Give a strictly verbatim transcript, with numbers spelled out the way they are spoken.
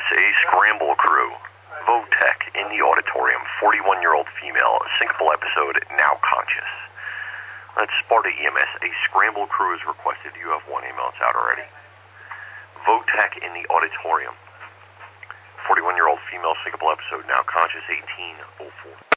A Scramble Crew. Votech in the auditorium. forty-one-year-old female. Syncopal episode, now conscious. That's Sparta E M S. A Scramble Crew is requested. You have one ambulance out already. Votech in the auditorium. forty-one-year-old female. Syncopal episode, now conscious. eighteen oh four.